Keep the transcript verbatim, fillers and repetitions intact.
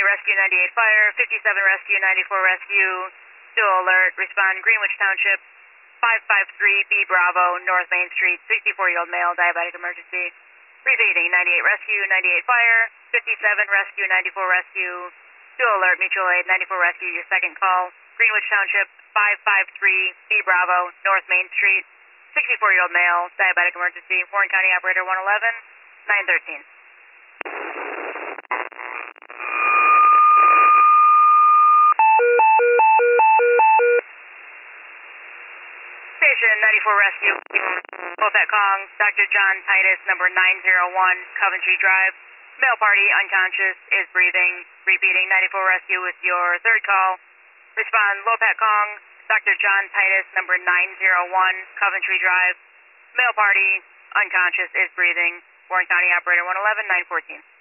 Rescue ninety-eight Fire, fifty-seven Rescue, ninety-four Rescue, dual alert, respond Greenwich Township, five five three B Bravo, North Main Street, sixty-four-year-old male, diabetic emergency. Repeating, ninety-eight Rescue, ninety-eight Fire, fifty-seven Rescue, ninety-four Rescue, dual alert, mutual aid, ninety-four Rescue, your second call. Greenwich Township, five five three B Bravo, North Main Street, sixty-four-year-old male, diabetic emergency. Warren County Operator one eleven, nine thirteen. Station ninety-four Rescue, Wolfpack Kong, Doctor John Titus, number nine zero one, Coventry Drive. Male party, unconscious, is breathing. Repeating, ninety-four Rescue with your third call. Respond, Wolfpack Kong, Doctor John Titus, number nine zero one, Coventry Drive. Male party, unconscious, is breathing. Warren County Operator one eleven, nine fourteen.